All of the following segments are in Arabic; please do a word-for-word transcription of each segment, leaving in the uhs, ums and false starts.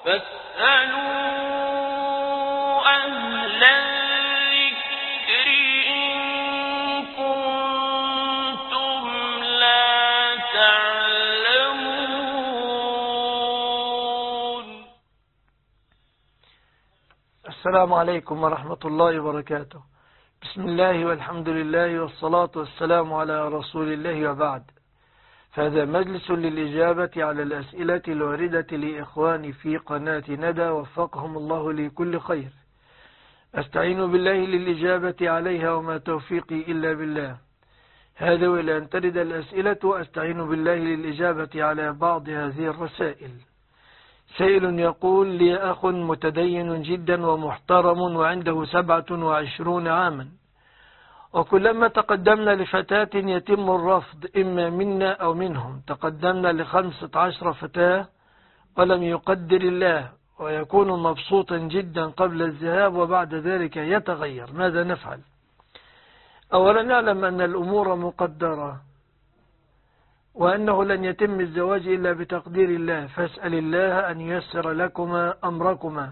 فاسألوا أهل الذكر إن كنتم لا تعلمون. السلام عليكم ورحمة الله وبركاته. بسم الله والحمد لله والصلاة والسلام على رسول الله وبعد. فهذا مجلس للإجابة على الأسئلة الواردة لإخواني في قناة ندى وفقهم الله لكل خير. أستعين بالله للإجابة عليها وما توفيقي إلا بالله. هذا وإلى أن ترد الأسئلة أستعين بالله للإجابة على بعض هذه الرسائل. سائل يقول: لي أخ متدين جدا ومحترم وعنده سبعة وعشرون عاما، وكلما تقدمنا لفتاة يتم الرفض إما منا أو منهم. تقدمنا لخمسة عشر فتاة ولم يقدر الله، ويكون مبسوطا جدا قبل الذهاب وبعد ذلك يتغير. ماذا نفعل؟ أولا نعلم أن الأمور مقدرة وأنه لن يتم الزواج إلا بتقدير الله، فاسأل الله أن ييسر لكما أمركما.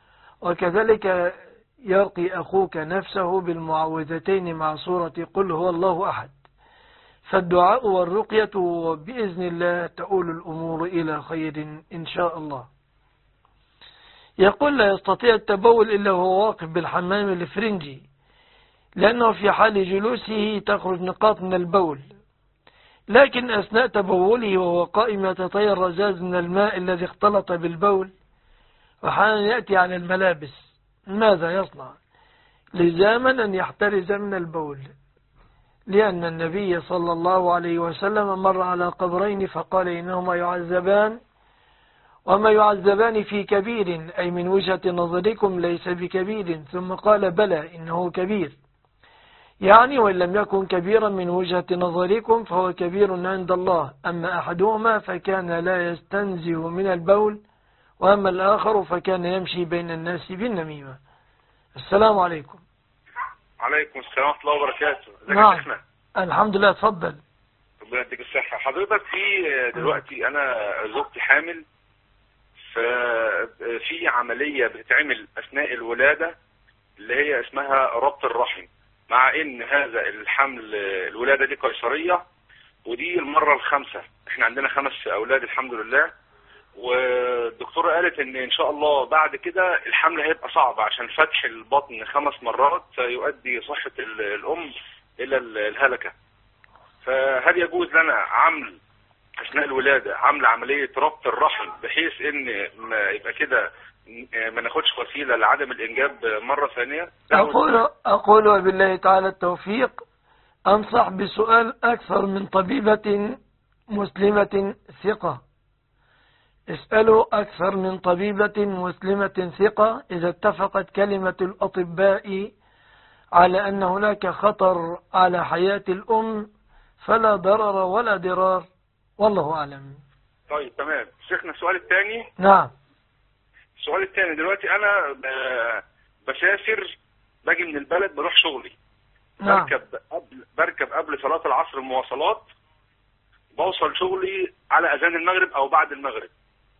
وكذلك يرقي أخوك نفسه بالمعوذتين مع سورة قل هو الله أحد. فالدعاء والرقية وبإذن الله تؤول الأمور إلى خير إن شاء الله. يقول: لا يستطيع التبول إلا هو واقف بالحمام الفرنجي، لأنه في حال جلوسه تخرج نقاط من البول، لكن أثناء تبوله وهو قائم يتطير رذاذ من الماء الذي اختلط بالبول، وحالا يأتي على الملابس. ماذا يصنع؟ لزاما أن يحترز من البول، لأن النبي صلى الله عليه وسلم مر على قبرين فقال إنهما يعذبان وما يعذبان في كبير، أي من وجهة نظركم ليس بكبير، ثم قال بلى إنه كبير، يعني وإن لم يكن كبيرا من وجهة نظركم فهو كبير عند الله. أما أحدهما فكان لا يستنزه من البول، وأما الآخر فكان يمشي بين الناس بالنميمة. السلام عليكم. عليكم السلام ورحمة الله وبركاته. نعم الحمد لله. اتفضل. ربنا يديك الصحة. حضرتك في دلوقتي أنا زوجتي حامل، ففي عملية بتتعمل أثناء الولادة اللي هي اسمها ربط الرحم، مع ان هذا الحمل الولادة دي قيصرية، ودي المرة الخامسة. احنا عندنا خمس اولاد الحمد لله، والدكتورة قالت ان ان شاء الله بعد كده الحمل هيبقى صعب عشان فتح البطن خمس مرات يؤدي صحة الام الى الهلكة. فهل يجوز لنا عمل اثناء الولادة عمل عملية ربط الرحم بحيث ان ما يبقى كده ما ناخدش وسيلة لعدم الإنجاب مرة ثانية؟ أقول, أقول وبالله تعالى التوفيق. أنصح بسؤال أكثر من طبيبة مسلمة ثقة. اسألوا أكثر من طبيبة مسلمة ثقة. إذا اتفقت كلمة الأطباء على أن هناك خطر على حياة الأم فلا ضرر ولا ضرار، والله أعلم. طيب تمام. شيخنا السؤال الثاني. نعم. السؤال الثاني، دلوقتي انا بسافر، باجي من البلد بروح شغلي. نعم. بركب قبل بركب قبل صلاة العصر المواصلات، بوصل شغلي على اذان المغرب او بعد المغرب.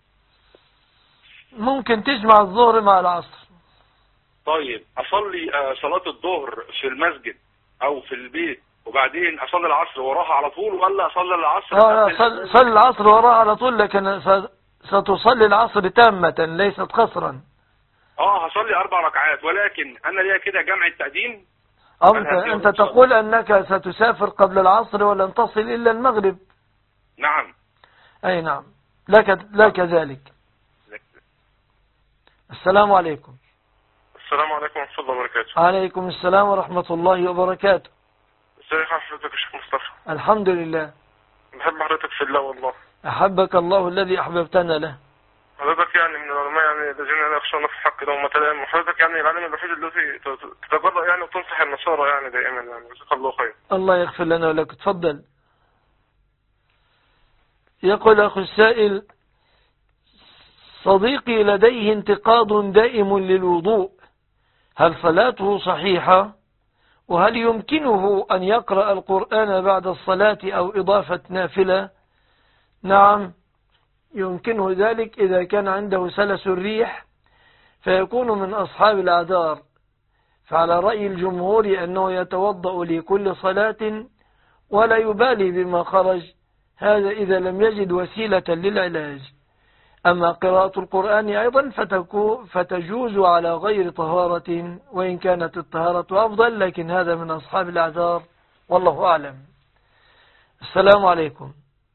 ممكن تجمع الظهر مع العصر. طيب اصلي صلاة الظهر في المسجد او في البيت وبعدين اصلي العصر وراها على طول، ولا اصلي العصر اه صل, صل العصر وراها على طول، لكن ستصلي العصر تامة ليست قصرا. اه هصلي اربع ركعات، ولكن انا ليا كده جمع التقديم. انت, انت تقول انك ستسافر قبل العصر ولن تصل الا المغرب. نعم. اي نعم. لك لك ذلك. السلام عليكم. السلام عليكم ورحمة الله وبركاته. عليكم السلام ورحمة الله وبركاته. ازي حضرتك يا شيخ مصطفى؟ الحمد لله. بحب حضرتك في الله والله. أحبك الله الذي أحببتنا له. حضرتك يعني من العلماء يعني الذين يخشون في الحق يوم القيامة، وحضرتك يعني العالم الوحيد الذي تتجرأ يعني وتنصح النصارى يعني دائما، يعني جزاك الله خير. الله يغفر لنا ولك. تفضل. يقول أخو السائل: صديقي لديه انتقاد دائم للوضوء، هل صلاته صحيحة؟ وهل يمكنه أن يقرأ القرآن بعد الصلاة أو إضافة نافلة؟ نعم، يمكنه ذلك إذا كان عنده سلس الريح فيكون من أصحاب الأعذار. فعلى رأي الجمهور أنه يتوضأ لكل صلاة ولا يبالي بما خرج، هذا إذا لم يجد وسيلة للعلاج. أما قراءة القرآن أيضا فتجوز على غير طهارة، وإن كانت الطهارة أفضل، لكن هذا من أصحاب الأعذار والله أعلم. السلام عليكم.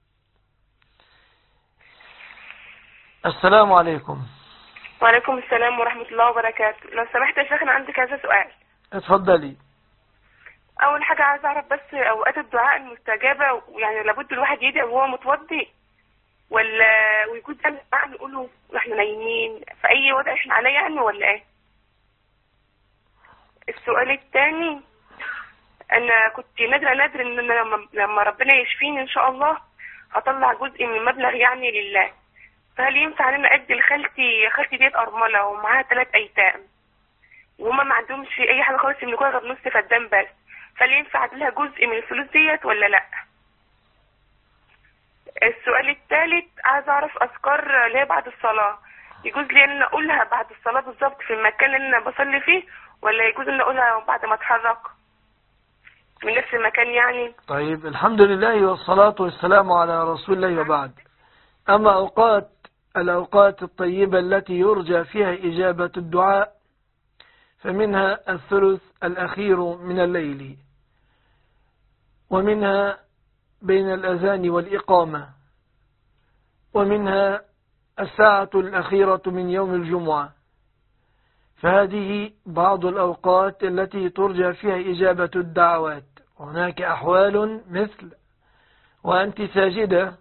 السلام عليكم. وعليكم السلام ورحمة الله وبركاته. لو سمحت يا شيخ أنا عندي كذا سؤال. اتفضلي. أول حاجة عايز أعرف بس أوقات الدعاء المستجابة، يعني لابد الواحد يدعي وهو متوضي ولا ويكون ده الدعاء نقوله واحنا نايمين في أي وضع احنا عليه يعني ولا إيه؟ السؤال الثاني، أنا كنت نادرة نادر إن أنا لما ربنا يشفيني إن شاء الله هطلع جزء من المبلغ يعني لله، فهل ينفع ان انا ادي لخالتي خالتي ديت ارمله ومعاها ثلاث ايتام وهما ما عندهمش اي حاجه خالص يملكوها غير نص فدان بس، فهل ينفع ادي لها جزء من الفلوس ديت ولا لا؟ السؤال الثالث، عايز اعرف اذكار اللي هي بعد الصلاه، يجوز لي ان انا اقولها بعد الصلاه بالظبط في المكان اللي انا بصلي فيه، ولا يجوز ان اقولها بعد ما اتحرك من نفس المكان يعني؟ طيب، الحمد لله والصلاه والسلام على رسول الله وبعد. أما أوقات الأوقات الطيبة التي يرجى فيها إجابة الدعاء فمنها الثلث الأخير من الليل، ومنها بين الأذان والإقامة، ومنها الساعة الأخيرة من يوم الجمعة. فهذه بعض الأوقات التي ترجى فيها إجابة الدعوات. هناك أحوال مثل وأنت ساجدة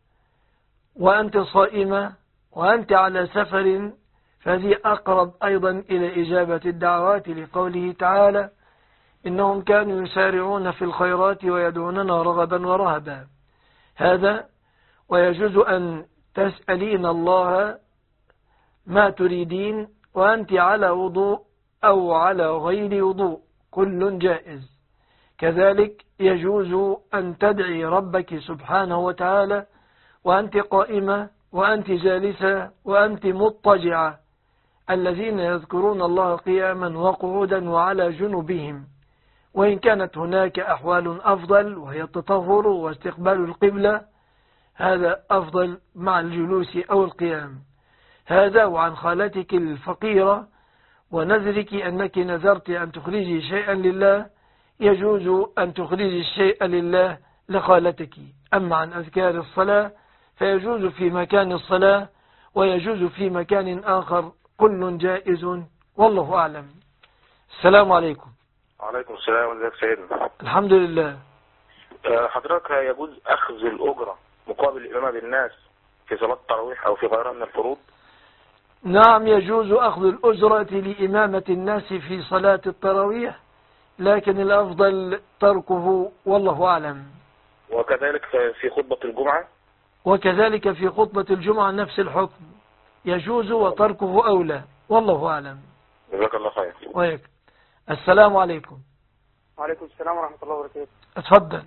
وأنت صائمة وأنت على سفر، فهذه أقرب أيضا إلى إجابة الدعوات، لقوله تعالى إنهم كانوا يسارعون في الخيرات ويدعوننا رغبا ورهبا. هذا ويجوز أن تسألين الله ما تريدين وأنت على وضوء أو على غير وضوء، كل جائز. كذلك يجوز أن تدعي ربك سبحانه وتعالى وأنت قائمة وأنت جالسة وأنت مضطجعة، الذين يذكرون الله قياما وقعودا وعلى جنوبهم. وإن كانت هناك أحوال أفضل وهي التطهر واستقبال القبلة، هذا أفضل مع الجلوس أو القيام. هذا وعن خالتك الفقيرة ونذرك أنك نذرت أن تخرجي شيئا لله، يجوز أن تخرجي الشيء لله لخالتك. أما عن أذكار الصلاة فيجوز في مكان الصلاة ويجوز في مكان آخر، كل جائز والله أعلم. السلام عليكم. وعليكم السلام. ازيك سيدنا؟ الحمد لله. حضرتك يجوز أخذ الأجرة مقابل الإمامة بالناس في صلاة التراويح أو في غيرها من الفروض؟ نعم، يجوز أخذ الأجرة لإمامة الناس في صلاة التراويح، لكن الأفضل تركه والله أعلم. وكذلك في خطبة الجمعة؟ وكذلك في خطبة الجمعة نفس الحكم، يجوز وتركه أولى والله أعلم. جزاك الله خير. وياك. السلام عليكم. وعليكم السلام ورحمة الله وبركاته. اتفضل.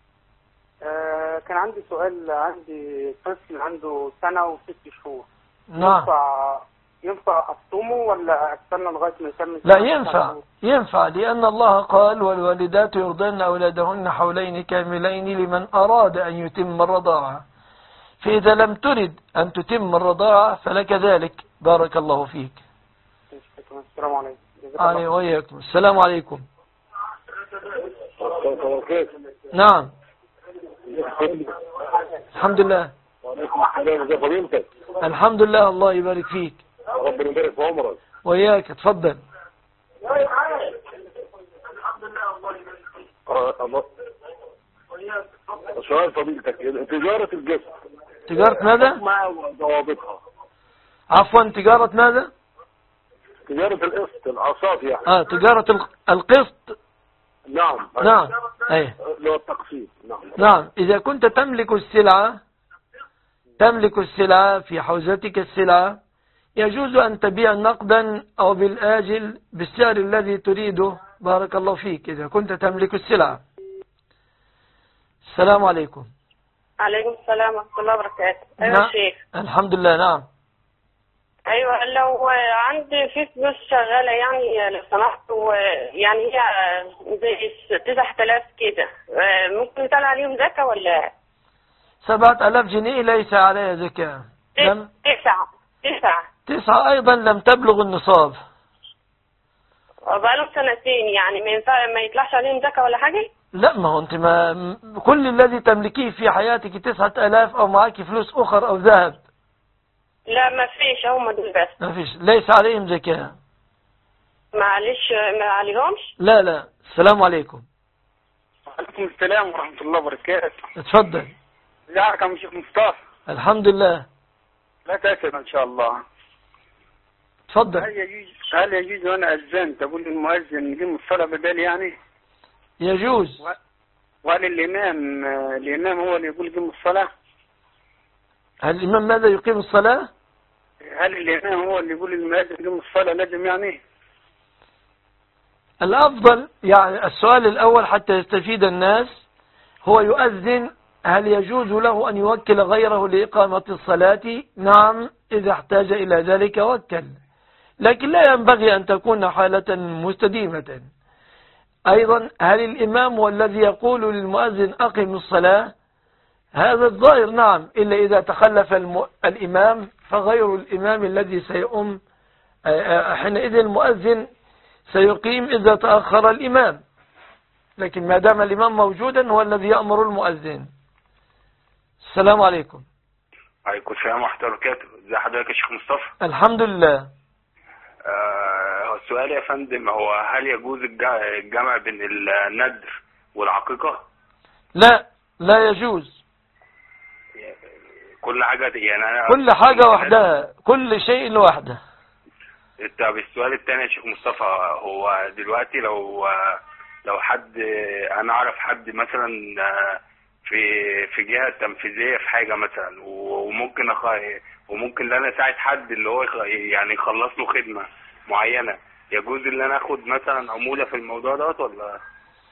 آه كان عندي سؤال. عندي طفل عنده سنة وست شهور. نعم. ينفع ينفع أصومه ولا أستنى لغاية ما يكمل؟ لا، ينفع ينفع لأن الله قال والوالدات يرضعن أولادهن حولين كاملين لمن أراد أن يتم الرضاعة. فإذا لم ترد أن تتم الرضاعة فلك ذلك. بارك الله فيك. السلام عليكم. علي وإياكم. السلام عليكم. نعم. الحمد لله. الحمد لله، الله يبارك فيك. ربنا يبارك في عمرك. وإياك. اتفضل. سؤال فضيلتك، تجارة الجسم تجارة ماذا؟ مع ضوابطها. عفوا، تجارة ماذا؟ تجارة القسط، الأقساط يعني. اه تجارة القسط. نعم. نعم. ايه. اللي هو التقسيط. نعم. نعم، إذا كنت تملك السلعة تملك السلعة في حوزتك السلعة، يجوز أن تبيع نقدا أو بالآجل بالسعر الذي تريده. بارك الله فيك، إذا كنت تملك السلعة. السلام عليكم. عليكم السلام ورحمة الله وبركاته. أيوة نعم. يا شيخ. الحمد لله. نعم. أيوة لو عندي في فلوس شغالة يعني لو سمحت، يعني هي زي تسعة آلاف كده، ممكن يطلع عليهم زكاة ولا؟ سبعة آلاف جنيه ليس عليها زكاة. لم تسعة تسعة تسعة أيضا لم تبلغ النصاب. بقالهم سنتين يعني ما ينفع ما يطلعش عليهم زكاة ولا حاجة؟ لا، ما هو أنت ما كل الذي تملكيه في حياتك تسعة آلاف أو معك فلوس أخر أو ذهب. لا ما فيش، هم دول بس. ما فيش، ليس عليهم زكاة. معلش ما عليهمش. لا لا. السلام عليكم. وعليكم السلام ورحمة الله وبركاته. اتفضل. ازيك يا شيخ مصطفى؟ الحمد لله. لا تأسف إن شاء الله. اتفضل. هل يجوز هل يجوز وأنا أذنت أقول للمؤذن يقيم الصلاة بدل يعني؟ يجوز. وهل الإمام الإمام هو اللي يقول يقيم الصلاة؟ هل الإمام ماذا يقيم الصلاة؟ هل الإمام هو اللي يقول للمؤذن يقيم الصلاة لازم يعني؟ الأفضل يعني السؤال الأول حتى يستفيد الناس هو يؤذن، هل يجوز له أن يوكل غيره لإقامة الصلاة؟ نعم، إذا احتاج إلى ذلك وكل، لكن لا ينبغي أن تكون حالة مستديمة. أيضا هل الإمام هو الذي يقول للمؤذن أقم الصلاة؟ هذا الظاهر نعم، إلا إذا تخلف الم... الإمام فغير الإمام الذي سيؤم، حينئذ المؤذن سيقيم إذا تأخر الإمام، لكن ما دام الإمام موجودا هو الذي يأمر المؤذن. السلام عليكم. عليكم السلام ورحمة الله وبركاته. ازي حضرتك يا شيخ مصطفى؟ الحمد لله. آه السؤال يا فندم، هو هل يجوز الجمع بين الندر والعقيقة؟ لا، لا يجوز. كل حاجة يعني أنا كل حاجة وحدها، كل شيء لوحده. طب السؤال الثاني يا شيخ مصطفى، هو دلوقتي لو لو حد انا اعرف حد مثلا في في جهة تنفيذية في حاجة مثلا، وممكن أخ... وممكن ان انا اساعد حد اللي هو يعني يخلص له خدمة معينة، يجوز ان انا اخد مثلا عمولة في الموضوع دوت ولا؟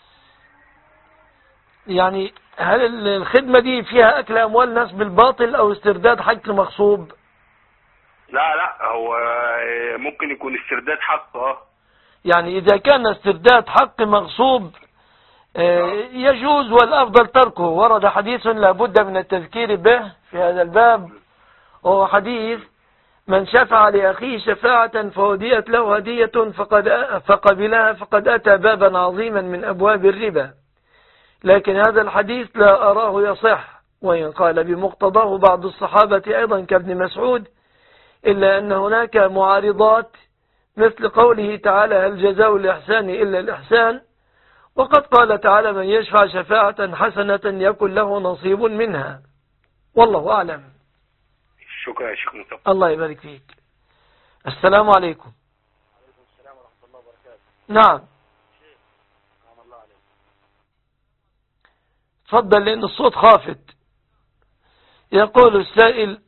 يعني هل الخدمة دي فيها اكل اموال ناس بالباطل او استرداد حق مغصوب؟ لا لا، هو ممكن يكون استرداد حق. اه يعني إذا كان استرداد حق مغصوب يجوز، والأفضل تركه. ورد حديث لابد من التذكير به في هذا الباب، وهو حديث من شفع لأخيه شفاعة فهديت له هدية فقد فقبلها فقد أتى بابا عظيما من أبواب الربا. لكن هذا الحديث لا أراه يصح، وإن قال بمقتضاه بعض الصحابة أيضا كابن مسعود، إلا أن هناك معارضات مثل قوله تعالى هل جزاء الإحسان إلا الإحسان، وقد قال تعالى من يشفع شفاعة حسنة يكن له نصيب منها، والله أعلم. شكرا يا شيخ مصطفى. الله يبارك فيك. السلام عليكم. وعليكم السلام ورحمة الله وبركاته. نعم. نعم الله عليك. تفضل لأن الصوت خافت. يقول السائل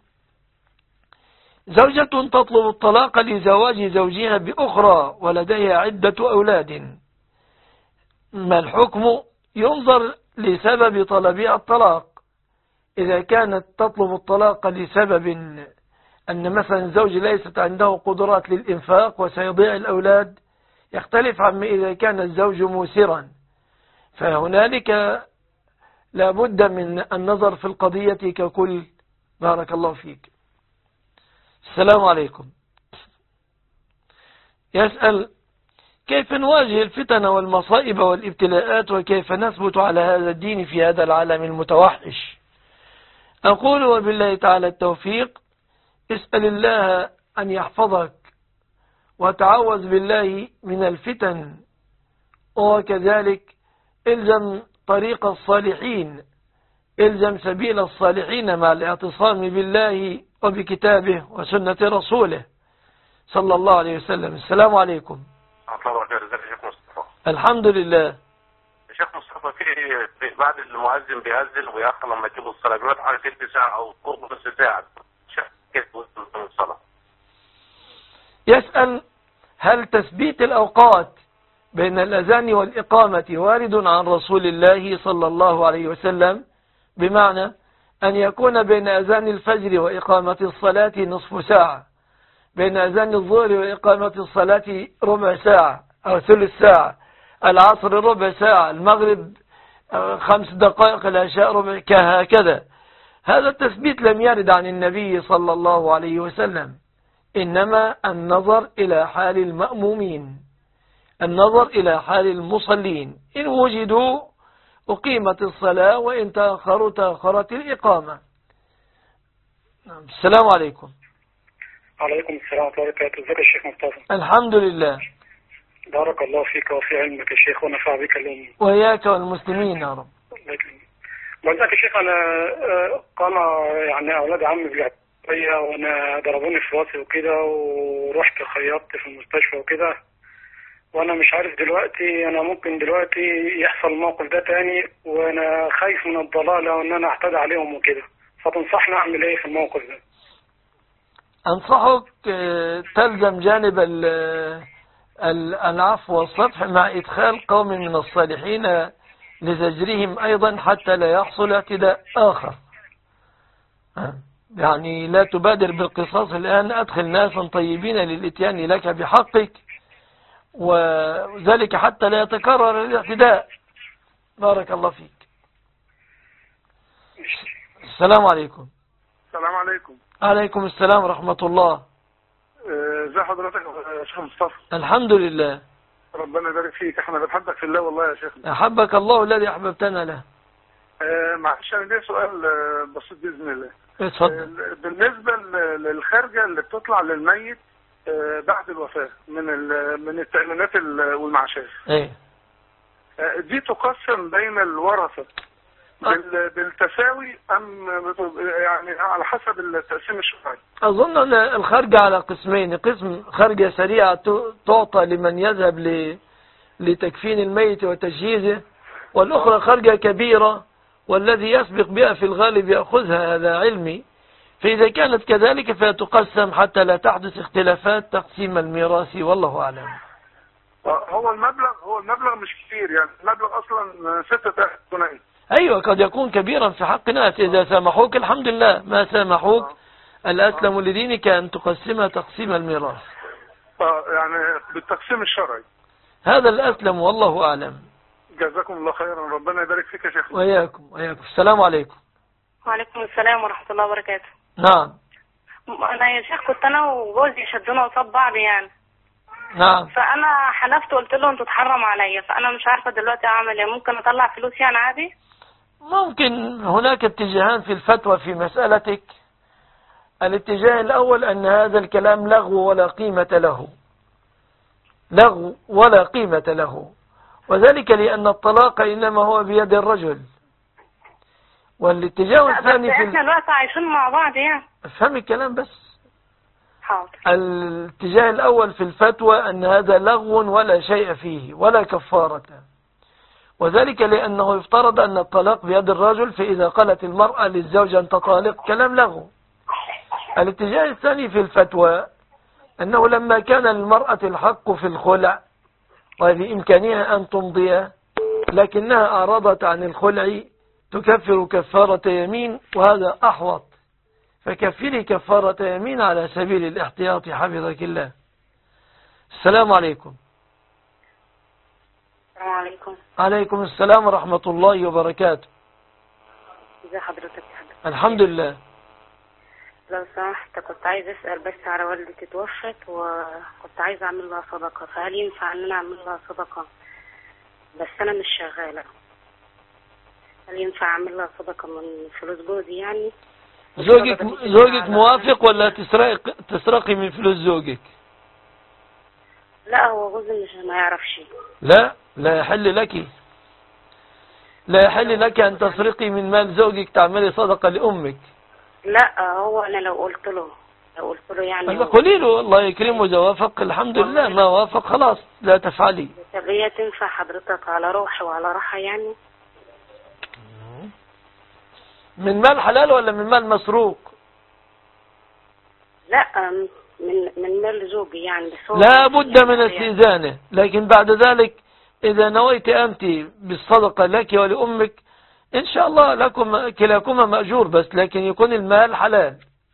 زوجة تطلب الطلاق لزواج زوجها بأخرى ولديها عدة أولاد، ما الحكم؟ ينظر لسبب طلبها الطلاق. إذا كانت تطلب الطلاق لسبب أن مثلا الزوج ليست عنده قدرات للإنفاق وسيضيع الأولاد، يختلف عما إذا كان الزوج موسرا، فهنالك لابد من النظر في القضية ككل. بارك الله فيك. السلام عليكم. يسأل كيف نواجه الفتن والمصائب والابتلاءات وكيف نثبت على هذا الدين في هذا العالم المتوحش؟ أقول وبالله تعالى التوفيق، اسأل الله أن يحفظك وتعوذ بالله من الفتن، وكذلك الزم طريق الصالحين، الزم سبيل الصالحين مع الاعتصام بالله وبكتابه وسنة رسوله صلى الله عليه وسلم. السلام عليكم. الحمد لله. شيخ مصطفى، في بعد المؤذن بيأذن ويأخر لما يجيبوا الصلاة بيقعد على ثلث ساعة أو قرب نص ساعة، كيف وصل الصلاة؟ يسأل هل تثبيت الأوقات بين الأذان والإقامة وارد عن رسول الله صلى الله عليه وسلم؟ بمعنى أن يكون بين أذان الفجر وإقامة الصلاة نصف ساعة، بين أذان الظهر وإقامة الصلاة ربع ساعة أو ثلث ساعة، العصر ربع ساعة، المغرب خمس دقائق، العشاء ربع، كهكذا. هذا التثبيت لم يرد عن النبي صلى الله عليه وسلم، إنما النظر إلى حال المأمومين، النظر إلى حال المصلين، إن وجدوا أقيمت الصلاة، وإن تأخروا تأخرت الإقامة. السلام عليكم. عليكم السلام ورحمة الله وبركاته. ازيك يا شيخ مصطفى؟ الحمد لله. بارك الله فيك وفي علمك يا شيخ، ونفع بك اليوم. وإياك والمسلمين يا رب. بقول لك يا شيخ، أنا قام يعني أولاد عمي بالعطية وأنا ضربوني في راسي وكده، ورحت خيطت في المستشفى وكده، وأنا مش عارف دلوقتي أنا ممكن دلوقتي يحصل الموقف ده تاني، وأنا خايف من الضلالة وإن أنا أعتدي عليهم وكده، فتنصحني أعمل إيه في الموقف ده؟ أنصحك تلزم جانب العفو والصفح مع إدخال قوم من الصالحين لزجرهم أيضا حتى لا يحصل اعتداء آخر. يعني لا تبادر بالقصاص الآن، أدخل ناسا طيبين للإتيان لك بحقك، وذلك حتى لا يتكرر الاعتداء. بارك الله فيك. السلام عليكم. السلام عليكم. عليكم السلام ورحمة الله. ازي حضرتك يا شيخ مصطفى؟ الحمد لله. ربنا يبارك فيك، احنا بنحبك في الله والله يا شيخ. أحبك الله الذي أحببتنا له. آه معلش انا ليا سؤال بسيط باذن الله. اتفضل. آه بالنسبه للخارجه اللي بتطلع للميت آه بعد الوفاه من من التأمينات والمعاشات. ايه. آه دي تقسم بين الورثه بالتساوي ام يعني على حسب التقسيم الشرعي؟ أظن أن الخارجة على قسمين، قسم خارجة سريعة تعطى لمن يذهب لتكفين الميت وتجهيزه، والأخرى خارجة كبيرة والذي يسبق بها في الغالب يأخذها، هذا علمي. فإذا كانت كذلك فتقسم حتى لا تحدث اختلافات تقسيم الميراث، والله أعلم. هو المبلغ هو المبلغ مش كتير، يعني المبلغ أصلا ستة آلاف جنيه. أيوة، قد يكون كبيرا في حق ناس، إذا سامحوك الحمد لله، ما سامحوك الأسلم لدينك أن تقسمها تقسيم الميراث. اه يعني بالتقسيم الشرعي. هذا الأسلم والله أعلم. جزاكم الله خيرا، ربنا يبارك فيك يا شيخ. وإياكم وإياكم. السلام عليكم. وعليكم السلام ورحمة الله وبركاته. نعم. أنا يا شيخ كنت أنا وجوزي شدونا قصاد بعض يعني. نعم. فأنا حلفت وقلت له أنتوا تحرم عليا، فأنا مش عارفة دلوقتي أعمل إيه. ممكن أطلع فلوس يعني عادي؟ ممكن. هناك اتجاهان في الفتوى في مسألتك. الاتجاه الأول أن هذا الكلام لغو ولا قيمة له، لغو ولا قيمة له، وذلك لأن الطلاق إنما هو بيد الرجل. والاتجاه الثاني في احنا الوقت عايشين مع بعض يعني. افهم الكلام بس. حاضر. الاتجاه الأول في الفتوى أن هذا لغو ولا شيء فيه ولا كفارة، وذلك لأنه يفترض أن الطلاق بيد الرجل، فإذا قالت المرأة للزوج أنت طالق كلام لغو. الاتجاه الثاني في الفتوى أنه لما كان للمرأة الحق في الخلع وبإمكانها أن تمضي، لكنها أعرضت عن الخلع، تكفر كفارة يمين، وهذا أحوط، فكفري كفارة يمين على سبيل الاحتياط حفظك الله. السلام عليكم. السلام عليكم. عليكم السلام ورحمة الله وبركاته. ازي حضرتك يا حضرتك؟ الحمد لله. لو سمحت كنت عايز اسأل بس على والدتي توفت، وكنت عايز اعمل لها صدقة، فهل ينفع ان انا اعمل لها صدقة بس انا مش شغالة؟ هل ينفع اعمل لها صدقة من فلوس جوزي يعني؟ زوجك زوجك موافق ولا تسرق تسرقي من فلوس زوجك؟ لا هو جوزي مش ما يعرفش. لا لا يحل لك، لا يحل لك ان تسرقي من مال زوجك تعملي صدقة لأمك. لا هو انا لو قلت له لو قلت له يعني قولي له الله يكرمه، اذا وافق الحمد لله، ما وافق خلاص لا تفعلي. طب هي تنفع حضرتك على روحي وعلى راحة يعني؟ من مال حلال ولا من مال مسروق؟ لا من من مال زوجي يعني. بس لا بد من استئذانه، لكن بعد ذلك إذا نويت أنت بالصدقة لك ولأمك إن شاء الله لكم كلاكما مأجور، بس لكن يكون المال حلال.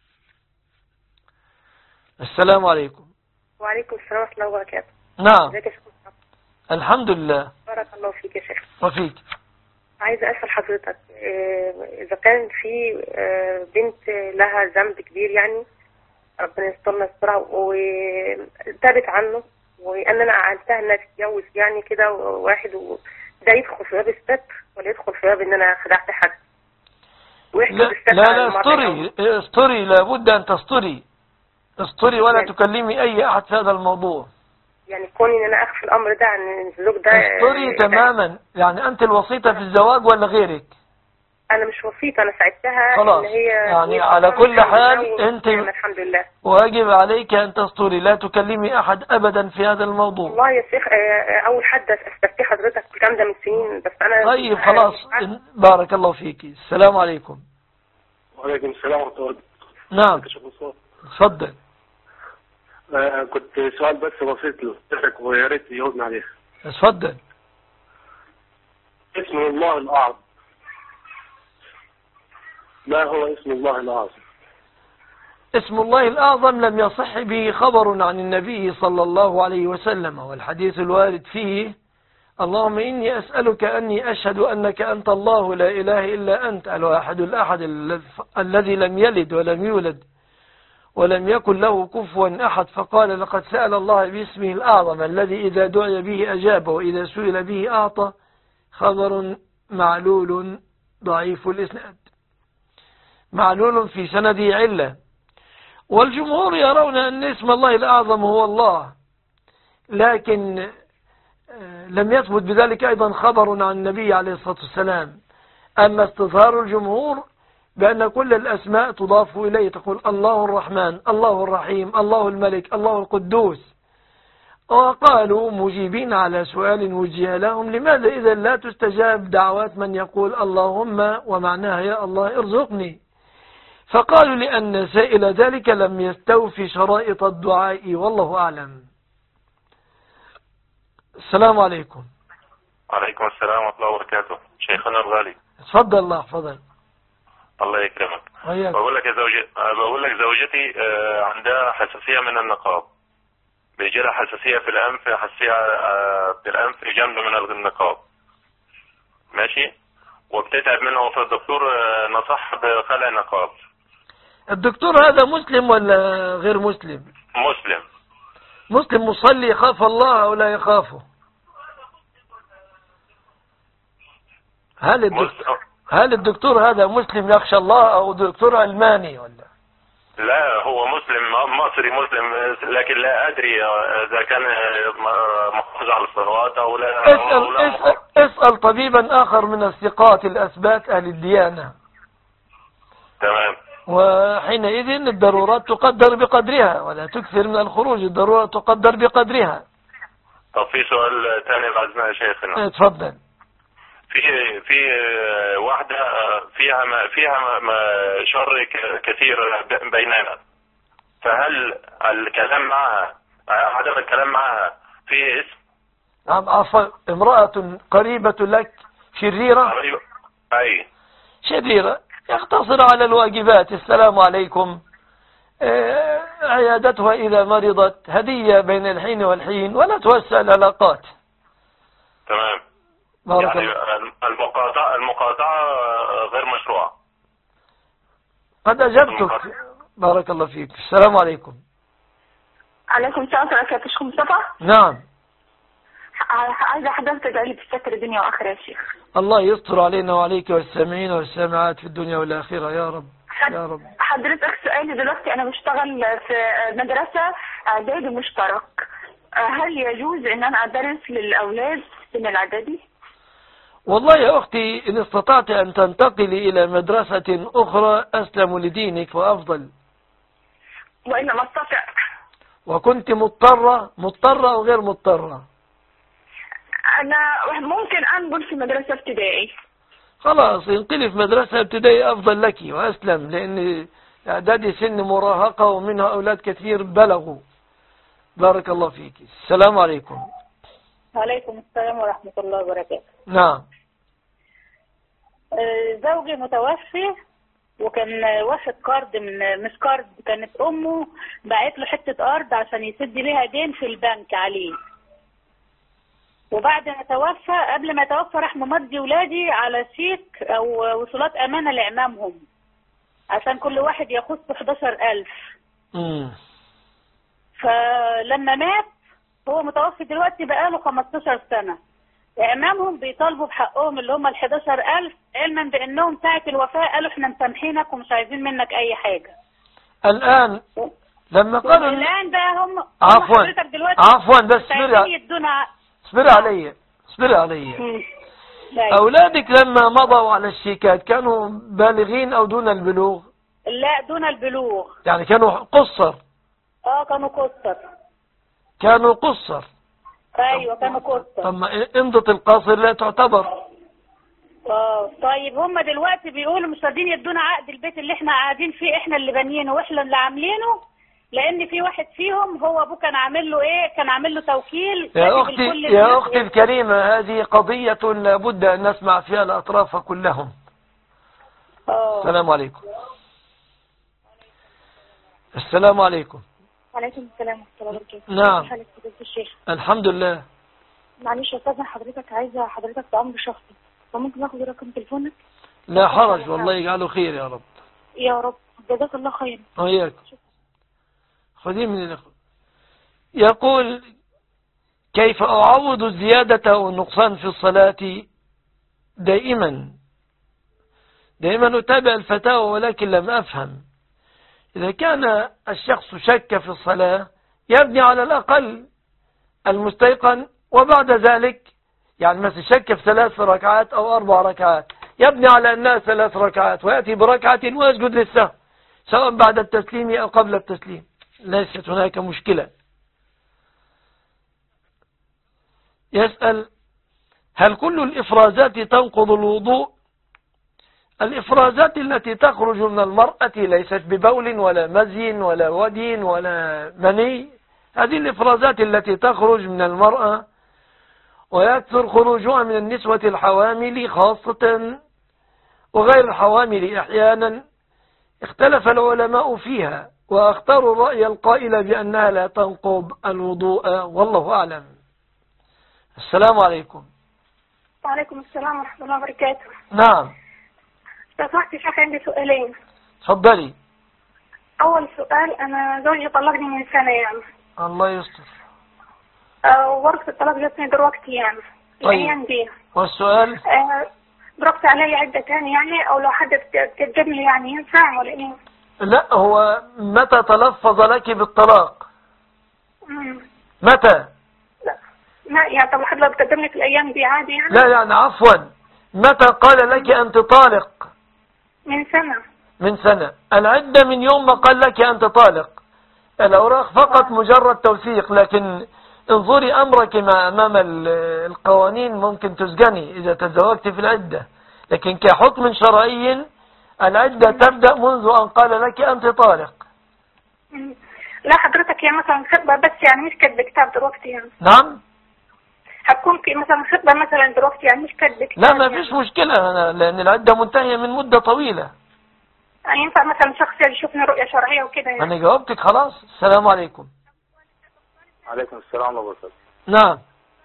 السلام عليكم. وعليكم السلام ورحمة الله وبركاته. نعم. ازيك يا شيخ مصطفى؟ الحمد لله. بارك الله فيك يا شيخ. وفيك. عايزة أسأل حضرتك إذا كان في بنت لها ذنب كبير، يعني ربنا يسترنا يسترها، وتابت عنه، وأن أنا أعلتها إنها تتجوز يعني كده واحد، وده يدخل في باب الستر ولا يدخل في باب إن أنا خدعت حد؟ لا لا لا استري استري، لابد أن تستري، استري ولا يعني تكلمي أي أحد في هذا الموضوع. يعني كوني إن أنا أخفي الأمر ده عن الزوج ده استري تماما. يعني أنت الوسيطة في الزواج ولا غيرك؟ أنا مش وسيطة، أنا ساعدتها خلاص. إن هي يعني على كل حال أنت الحمد لله واجب عليك أن تستري، لا تكلمي أحد أبدا في هذا الموضوع. والله يا شيخ أول حد استفتي حضرتك الكلام ده من سنين، بس أنا طيب خلاص. بارك الله فيك. السلام عليكم. وعليكم السلام ورحمة الله. نعم اتفضل. آه كنت سؤال بس بسيط لحضرتك ويا ريت يجاوبنا عليه. اتفضل. اسم الله الأعظم، ما هو اسم الله الأعظم؟ اسم الله الأعظم لم يصح به خبر عن النبي صلى الله عليه وسلم، والحديث الوارد فيه اللهم إني أسألك أني أشهد أنك أنت الله لا إله إلا أنت الواحد الأحد الذي لم يلد ولم يولد ولم يكن له كفوا أحد، فقال لقد سأل الله باسمه الأعظم الذي إذا دعي به أجاب وإذا سئل به أعطى. خبر معلول ضعيف الإسناد، معلول في سنده علة، والجمهور يرون أن اسم الله الأعظم هو الله، لكن لم يثبت بذلك أيضا خبر عن النبي عليه الصلاة والسلام. أما استظهار الجمهور بأن كل الأسماء تضاف إليه، تقول الله الرحمن، الله الرحيم، الله الملك، الله القدوس. وقالوا مجيبين على سؤال وجه لهم لماذا إذا لا تستجاب دعوات من يقول اللهم ومعناها يا الله ارزقني؟ فقالوا لأن سائل ذلك لم يستوفي شرائط الدعاء، والله أعلم. السلام عليكم. وعليكم السلام ورحمة الله وبركاته. شيخنا الغالي تفضل. الله حفظك. الله يكرمك. وياك. بقول لك يا زوجتي بقول لك زوجتي عندها حساسية من النقاب، بيجي لها حساسية في الأنف، حساسية في الأنف جنب من النقاب، ماشي، وبتتعب منه، فالدكتور نصح بخلع النقاب. الدكتور هذا مسلم ولا غير مسلم؟ مسلم. مسلم مصلي يخاف الله أو لا يخافه؟ هل الدكتور, هل الدكتور هذا مسلم يخشى الله أو دكتور علماني ولا؟ لا هو مسلم مصري مسلم، لكن لا أدري إذا كان محافظ على الصلوات أو لا. اسأل, أو لا اسأل, اسأل طبيبا آخر من الثقات الأثبات أهل الديانة. تمام. وحينئذ الضرورات تقدر بقدرها ولا تكثر من الخروج، الضرورة تقدر بقدرها. طب في سؤال ثاني بعد يا شيخنا. اتفضل. في في واحدة فيها ما فيها ما شر كثير بيننا، فهل الكلام معها عدم الكلام معها فيه اسم؟ نعم. عفوا، امرأة قريبة لك شريرة؟ أي شريرة يقتصر على الواجبات، السلام عليكم، عيادتها إذا مرضت، هدية بين الحين والحين، ولا توسع العلاقات. تمام. بارك يعني الله. المقاطعة المقاطعة غير مشروعة. قد أجبتك. بارك الله فيك. السلام عليكم. عليكم السلام ورحمة الله. شيخ مصطفى. نعم. عايزة حضرتك تدعي لي بالستر الدنيا وآخرة يا شيخ. الله يستر علينا وعليك والسامعين والسامعات في الدنيا والآخرة يا رب يا رب. حضرتك سؤالي دلوقتي، أنا بشتغل في مدرسة إعدادي مشترك، هل يجوز إن أنا أدرس للأولاد من الإعدادي؟ والله يا أختي إن استطعت أن تنتقلي إلى مدرسة أخرى أسلم لدينك وأفضل. وإن ما استطع. وكنت مضطرة مضطرة أو غير مضطرة؟ أنا ممكن أنقل في مدرسة ابتدائي. خلاص انقلي في مدرسة ابتدائي أفضل لك وأسلم، لأن إعدادي سن مراهقة ومنها أولاد كثير بلغوا. بارك الله فيك. السلام عليكم. وعليكم السلام ورحمة الله وبركاته. نعم. آه، زوجي متوفي، وكان واخد قرض من مش قرض، كانت امه باعت له حته ارض عشان يسد بيها دين في البنك عليه. وبعد ما توفى، قبل ما يتوفى، راح ممضي ولادي على شيك او وصولات امانه لعمامهم عشان كل واحد يخص حداشر ألف. امم فلما مات، هو متوفي دلوقتي بقاله خمستاشر سنة، إعمامهم بيطالبوا بحقهم اللي هم ال حداشر ألف، علما بأنهم ساعة الوفاة قالوا احنا مسامحينك ومش عايزين منك أي حاجة. الآن لما قالوا الآن بقى هم عفوا حضرتك دلوقتي عفوا بس اصبري عايزين يدونا. اصبري علي اصبري علي أولادك لما مضوا على الشيكات كانوا بالغين أو دون البلوغ؟ لا، دون البلوغ. يعني كانوا قصر؟ اه كانوا قصر. كانوا قصر ايوه كانوا قصر. طب ما امضة القاصر لا تعتبر. اه طيب هم دلوقتي بيقولوا مش راضيين يدونا عقد البيت اللي احنا قاعدين فيه، احنا اللي بانيينه واحنا اللي عاملينه، لان في واحد فيهم هو ابوه كان عامل له ايه، كان عامل له توكيل. يا اختي يا اختي الكريمة، هذه قضية لابد ان نسمع فيها الاطراف كلهم. اه السلام عليكم. السلام عليكم. وعليكم السلام ورحمة الله وبركاته. نعم. حالك فضيلة الشيخ؟ الحمد لله. معلش يا استاذ، حضرتك عايزة حضرتك بأمر شخصي، فممكن اخد رقم تليفونك؟ لا حرج، والله يجعله خير يا رب. يا رب، جزاك الله خير. وإياك. خذيه من الأخوة. يقول: كيف أعوض الزيادة أو النقصان في الصلاة؟ دائما دائما أتابع الفتاوى، ولكن لم أفهم. إذا كان الشخص شك في الصلاة يبني على الأقل المستيقن، وبعد ذلك يعني مثلا شك في ثلاث ركعات أو أربع ركعات، يبني على أنها ثلاث ركعات ويأتي بركعة ويسجد للسهو، سواء بعد التسليم أو قبل التسليم، ليست هناك مشكلة. يسأل: هل كل الإفرازات تنقض الوضوء؟ الإفرازات التي تخرج من المرأة ليست ببول ولا مزي ولا ودي ولا مني، هذه الإفرازات التي تخرج من المرأة، ويكثر خروجها من النسوة الحوامل خاصة وغير الحوامل أحيانا. اختلف العلماء فيها، واختاروا الرأي القائل بأنها لا تنقض الوضوء، والله أعلم. السلام عليكم. وعليكم السلام ورحمة الله وبركاته. نعم. لو سمحت يا شيخ، عندي سؤالين. تفضلي. أول سؤال، أنا زوجي طلقني من سنة يعني. الله يستر. أه ورقة الطلاق جاتني دلوقتي يعني. طيب. الأيام دي. والسؤال؟ أه ضربت علي عدة تاني يعني، أو لو حد تقدم لي يعني ينفع ولا إيه؟ لا، هو متى تلفظ لك بالطلاق؟ مم. متى؟ لا ما يعني، طب حد لو بتقدم لي في الأيام دي عادي يعني؟ لا يعني عفوا، متى قال لك أنت طالق؟ من سنة. من سنة. العدة من يوم ما قال لك أنت طالق. الأوراق فقط مجرد توثيق، لكن انظري أمرك مع أمام القوانين، ممكن تسجني إذا تزوجت في العدة، لكن كحكم شرعي العدة تبدأ منذ أن قال لك أنت طالق. لا حضرتك، يعني مثلا خطبة بس يعني مش كاتبة كتاب دلوقتي يعني. نعم. هتكون مثلا خطبة مثلا دلوقتي يعني مش كاتبة كتاب. لا ما فيش يعني مشكلة، لأن العدة منتهية من مدة طويلة. يعني ينفع مثلا شخص يشوفني رؤية شرعية وكده يعني. أنا جاوبتك خلاص. السلام عليكم. عليكم السلام ورحمة الله وبركاته. نعم.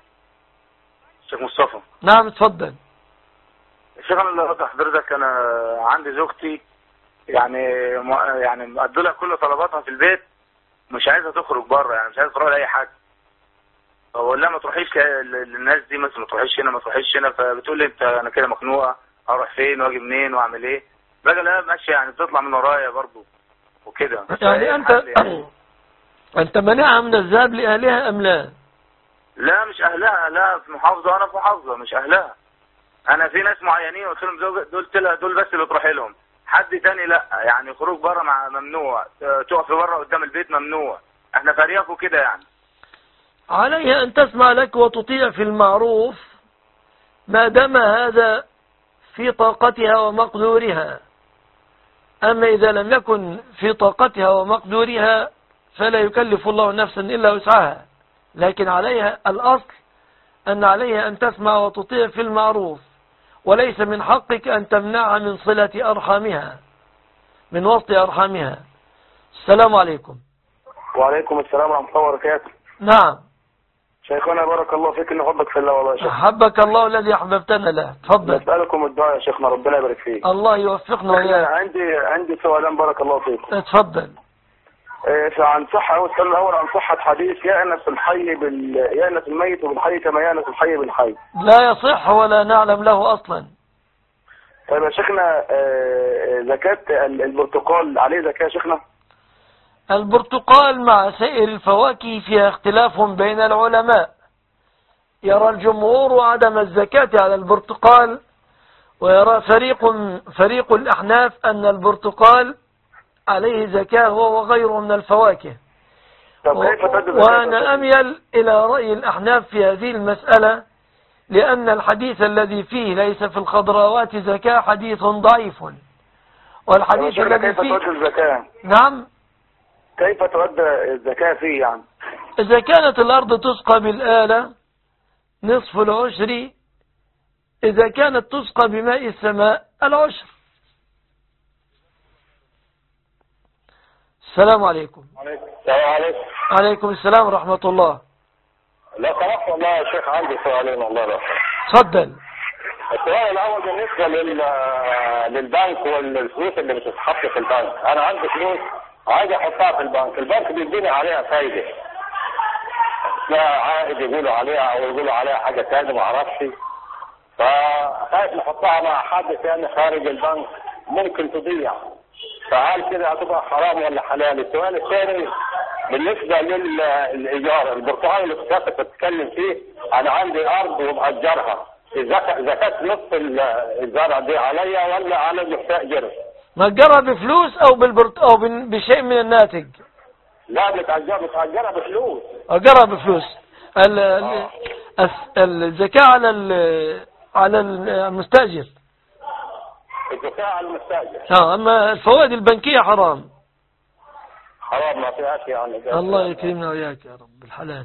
شيخ مصطفى. نعم اتفضل. شيخ أنا حضرتك، أنا عندي زوجتي يعني يعني مقدوا لها كل طلباتها في البيت، مش عايزة تخرج بره، يعني مش عايزة تروح لأي حاجة. بقول لها ما تروحيش للناس دي مثلا، ما تروحيش هنا ما تروحيش هنا، فبتقول لي انت انا كده مخنوقه، اروح فين واجي منين واعمل ايه؟ بقى لا ماشيه يعني بتطلع من ورايا برضه وكده. يعني انت يعني انت منعها من الذهاب لاهلها ام لا؟ لا مش اهلها، لا في محافظه وانا في محافظه، مش اهلها. انا في ناس معينين قلت لهم دول دول دول بس اللي تروحي لهم، حد تاني لا، يعني خروج بره مع ممنوع، تقف بره قدام البيت ممنوع، احنا في ارياف وكده يعني. عليها أن تسمع لك وتطيع في المعروف ما دام هذا في طاقتها ومقدورها. أما إذا لم يكن في طاقتها ومقدورها فلا يكلف الله نفسا إلا وسعها، لكن عليها الأصل أن عليها أن تسمع وتطيع في المعروف، وليس من حقك أن تمنعها من صلة أرحامها، من وسط أرحامها. السلام عليكم. وعليكم السلام ورحمة الله وبركاته. نعم شيخنا بارك الله فيك، إن حبك في الله والله يا شيخ. أحبك الله الذي أحببتنا له. تفضل. نسألكم الدعاء يا شيخنا، ربنا يبارك فيك. الله يوفقنا وياك. عندي عندي سؤالين بارك الله فيك. اتفضل. إيه عن صحة، السؤال الأول عن صحة حديث يأنس الحي بال يأنس الميت بالحي كما يأنس الحي بالحي. لا يصح ولا نعلم له أصلا. طيب يا شيخنا، زكاة البرتقال عليه زكاة يا شيخنا؟ البرتقال مع سائر الفواكه فيها اختلاف بين العلماء. يرى الجمهور عدم الزكاة على البرتقال، ويرى فريق فريق الأحناف أن البرتقال عليه زكاة هو وغيره من الفواكه. طب كيف تؤدي زكاة؟ وأنا أميل إلى رأي الأحناف في هذه المسألة، لأن الحديث الذي فيه ليس في الخضروات زكاة حديث ضعيف، والحديث الذي كيف فيه تؤدي الزكاة؟ نعم، كيف تؤدى الزكاة فيه يعني؟ إذا كانت الأرض تسقى بالآلة نصف العشر، إذا كانت تسقى بماء السماء العشر. السلام عليكم. السلام عليكم. عليكم السلام ورحمة الله. لا سمحت والله يا شيخ، عندي سؤالين والله. لا تفضل. السؤال الأول بالنسبة لل... للبنك والفلوس اللي بتتحط في البنك. أنا عندي فلوس عايز أحطها في البنك، البنك بيديني عليها فايدة، لا عائد يقولوا عليها أو يقولوا عليها حاجة تانية ما أعرفش، فخايف نحطها مع حد ثاني خارج البنك ممكن تضيع، فهل كده هتبقى حرام ولا حلال؟ السؤال الثاني بالنسبة للإيجار، البرتقال اللي كنت بتتكلم فيه، أنا عندي أرض ومأجرها، زكاة نصف الزرع دي عليا ولا على المستأجر؟ مأجرها بفلوس أو بالبرت أو بشيء من الناتج؟ لا بتأجرها بتأجرها بفلوس. أجرها بفلوس. ال آه. الزكاة على على المستأجر. الزكاة على المستأجر. اه أما الفوائد البنكية حرام. حرام ما فيهاش يعني. الله يكرمنا وياك يا رب بالحلال.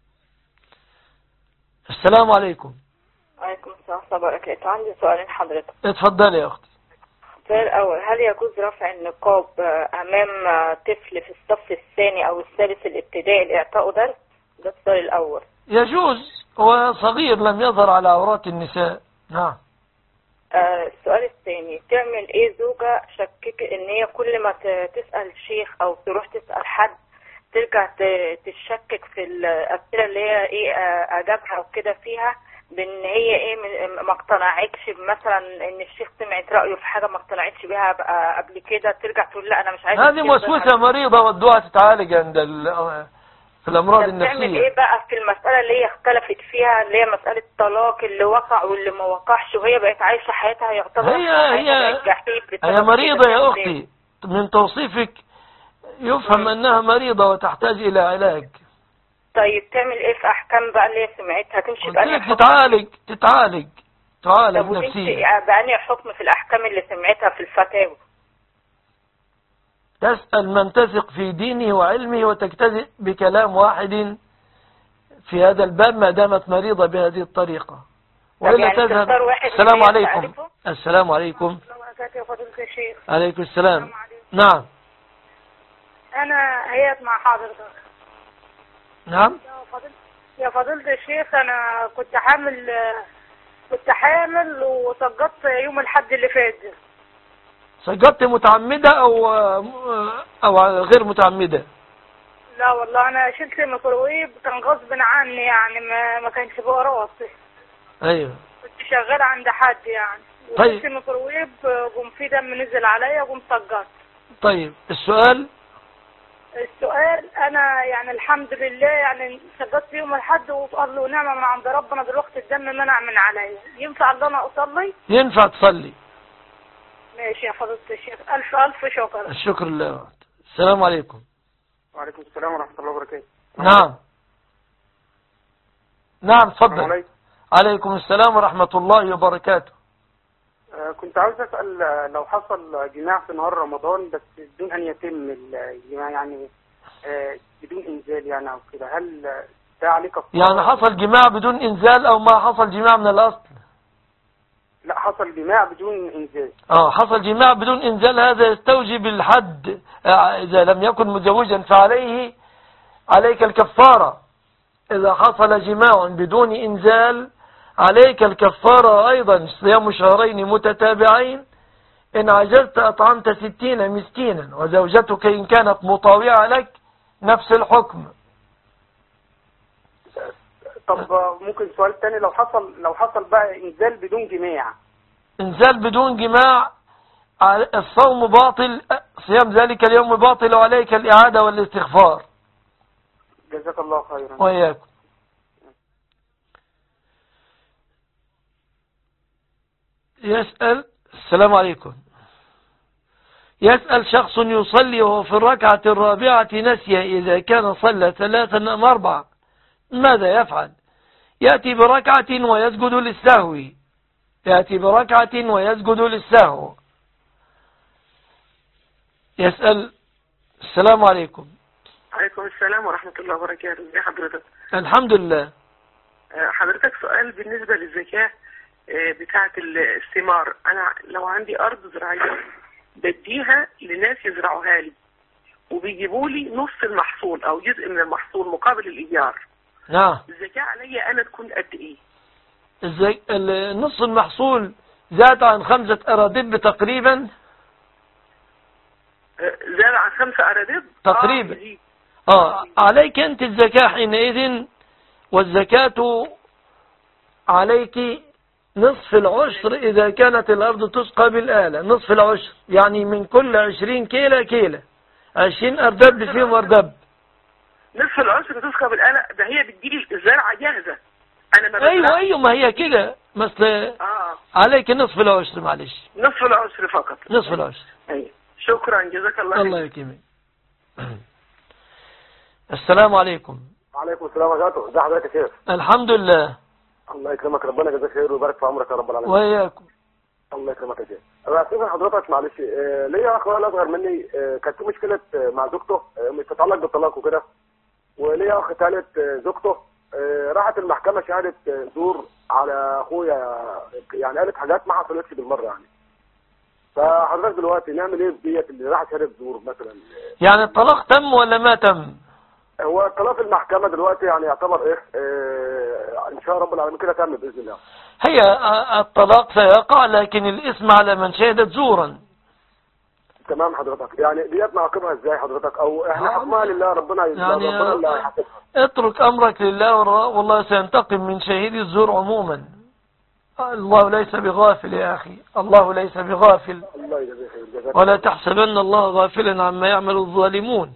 السلام عليكم. وعليكم السلام ورحمة الله وبركاته. عندي سؤالين حضرتك. اتفضلي يا أختي. السؤال الأول، هل يجوز رفع النقاب أمام طفل في الصف الثاني أو الثالث الابتدائي لإعطائه درس؟ ده السؤال الأول. يجوز، هو صغير لم يظهر على عورات النساء. نعم. آه السؤال الثاني، تعمل ايه زوجة شكك ان هي كل ما تسأل شيخ او تروح تسأل حد ترجع تشكك في الأسئلة اللي هي ايه اجابها وكده فيها، بان هي ايه ما اقتنعتش مثلا ان الشيخ سمعت رأيه في حاجة ما اقتنعتش بيها قبل كده، ترجع تقول لا انا مش عايزة. هذه موسوسة مريضة ودوها تتعالج عند في الأمراض النفسية. تعمل ايه بقى في المسألة اللي هي اختلفت فيها، اللي هي مسألة الطلاق اللي وقع واللي ما وقعش، وهي بقت عايشة حياتها يعتبر هي هي هي مريضة يا أختي، من توصيفك يفهم أنها مريضة وتحتاج إلى علاج. طيب تعمل ايه في أحكام بقى اللي هي سمعتها؟ تمشي بأنهي حكم؟ تتعالج تتعالج تعالج نفسيا. بأنهي حكم في الأحكام اللي سمعتها في الفتاوى؟ تسأل من تثق في دينه وعلمه وتجتزئ بكلام واحد في هذا الباب ما دامت مريضة بهذه الطريقة، وإلا يعني تذهب. السلام عليكم. السلام عليكم. عليكم السلام. نعم. أنا هيئت مع حضرتك. نعم. يا فضيلة الشيخ، أنا كنت حامل كنت حامل وسقطت يوم الحد اللي فات. سقطت متعمدة أو أو غير متعمدة؟ لا والله أنا شلت الميكروويف، كان غصب عني يعني، ما ما كانش بقراسي. أيوه. كنت شغال عند حد يعني. طيب. شلت الميكروويف، قوم في دم نزل عليا وقوم سقطت. طيب السؤال؟ السؤال أنا يعني الحمد لله يعني سقطت يوم الحد وقال له نعمة من عند ربنا، دلوقتي الدم منع من عليا، ينفع ان انا اصلي؟ ينفع تصلي. ماشي يا فضيلة الشيخ، ألف ألف شكر. الشكر لله. السلام عليكم. وعليكم السلام ورحمة الله وبركاته. نعم نعم تفضل. عليكم السلام ورحمة الله وبركاته. آه كنت عاوز أسأل، لو حصل جماع في نهار رمضان بس بدون أن يتم الجماع يعني آه بدون إنزال يعني أو كده، هل ده عليك؟ يعني حصل جماع بدون إنزال أو ما حصل جماع من الأصل؟ لا، حصل جماع بدون إنزال. اه حصل جماع بدون إنزال، هذا يستوجب الحد. آه إذا لم يكن متزوجا فعليه عليك الكفارة. إذا حصل جماع بدون إنزال عليك الكفارة أيضا، صيام شهرين متتابعين. إن عجزت أطعمت ستين مسكينا، وزوجتك إن كانت مطاوعة لك نفس الحكم. طب ممكن سؤال تاني، لو حصل لو حصل بقى إنزال بدون جماع؟ إنزال بدون جماع الصوم باطل، صيام ذلك اليوم باطل، وعليك الإعادة والاستغفار. جزاك الله خيرا. وإياكم. يسأل السلام عليكم. يسأل شخص يصلي وهو في الركعة الرابعة نسي إذا كان صلى ثلاثا أم أربعة، ماذا يفعل؟ يأتي بركعة ويسجد للسهو. يأتي بركعة ويسجد للسهو. يسأل السلام عليكم. عليكم السلام ورحمة الله وبركاته. ازي حضرتك؟ الحمد لله. حضرتك سؤال بالنسبة للزكاة بتاعة الثمار. أنا لو عندي أرض زراعية بديها لناس يزرعوها لي، وبيجيبوا لي نص المحصول أو جزء من المحصول مقابل الإيجار. نعم. الزكاة عليا أنا تكون قد إيه؟ الزي... نص المحصول زاد عن خمسة أرادب تقريبا. زاد عن خمسة أرادب تقريبا. آه, آه عليك أنت الزكاة حينئذ، والزكاة عليك نصف العشر إذا كانت الأرض تسقى بالآلة. نصف العشر يعني من كل عشرين كيلة كيلة، عشرين أردب فيهم أردب. نصف العشر تسقى بالآلة، ده هي بتجيلي الزرعة جاهزة. أنا ما أيوة أيوة ما هي كده مثل. آه. عليك نصف العشر، معلش نصف العشر فقط. نصف العشر. أيوة. شكرا جزاك الله. الله يكرمك. السلام عليكم. وعليكم السلام ورحمة الله. ازي حضرتك يا شيخ؟ الحمد لله. الله يكرمك، ربنا يجزاك خير ويبارك في عمرك يا رب العالمين. وإياكم. الله يكرمك يا شيخ. انا اسف حضرتك معلش، آه ليا اخ اصغر مني، آه كانت في مشكله مع زوجته آه تتعلق بالطلاق وكده، وليا اخ ثالث آه زوجته آه راحت المحكمه شهاده آه زور على اخويا، يعني قالت حاجات ما حصلتش بالمره يعني. فحضرتك دلوقتي نعمل ايه في ديت اللي راحت شهاده زور مثلا؟ يعني الطلاق تم ولا ما تم؟ هو الطلاق في المحكمة دلوقتي يعني يعتبر ايه اه ان شاء رب العالمين كده تم بإذن الله. هي الطلاق سيقع، لكن الاسم على من شهدت زورا. تمام حضرتك. يعني ديت نعاقبها ازاي حضرتك، او احنا حكمها لله، ربنا يعني ربنا اللي هيحاسبها. اترك امرك لله، والله سينتقم من شهيد الزور عموما. الله ليس بغافل يا اخي، الله ليس بغافل. الله يجزاك خير. ولا تحسبن الله غافلا عما يعمل الظالمون.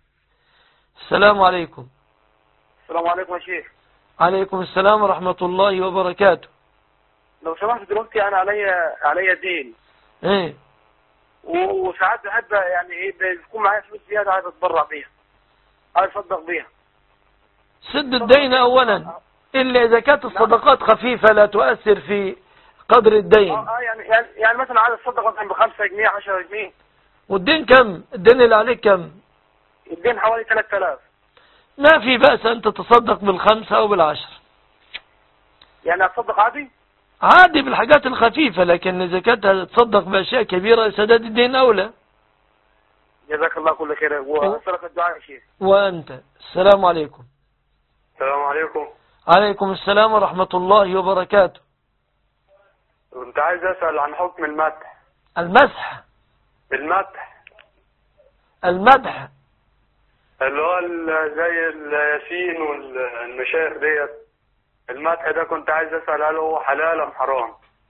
السلام عليكم. السلام عليكم يا شيخ. عليكم السلام ورحمة الله وبركاته. لو سمحت دلوقتي انا عليا عليا دين. ايه. وساعات بحب يعني ايه بيكون معايا فلوس زياده عايز اتبرع بيها، عايز اصدق بيها. سد الدين اولا، الا اذا كانت الصدقات خفيفة لا تؤثر في قدر الدين. اه يعني يعني يعني مثلا عايز اتصدق مثلا بخمسة جنيه عشرة جنيه. والدين كم؟ الدين اللي عليك كم؟ الدين حوالي ثلاثة آلاف. ما في بأس أن تتصدق بالخمسة أو بالعشر. يعني أتصدق عادي؟ عادي بالحاجات الخفيفة، لكن إذا كانت هتتصدق بأشياء كبيرة سداد الدين أولى. جزاك الله كل خير وأسألك الدعاء يا شيخ. وأنت. السلام عليكم. السلام عليكم. عليكم السلام ورحمة الله وبركاته. كنت عايز أسأل عن حكم المدح. المسح. المدح. المدح. اللي هو زي الياسين والمشايخ ديت، المدح ده كنت عايز اسال هل هو حلال ام حرام؟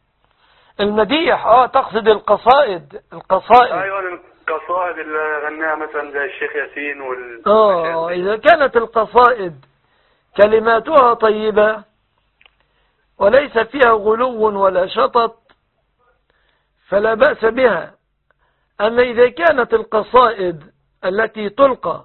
المديح اه تقصد القصائد. القصائد ايوه القصائد اللي غناها مثلا زي الشيخ ياسين وال اه اذا كانت القصائد كلماتها طيبة وليس فيها غلو ولا شطط فلا بأس بها. اما اذا كانت القصائد التي تلقى